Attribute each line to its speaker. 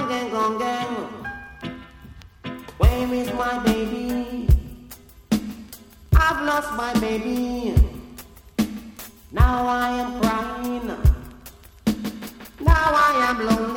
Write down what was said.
Speaker 1: gong gang. Where is my baby? I've lost my baby. Now I am crying. Now I am lonely.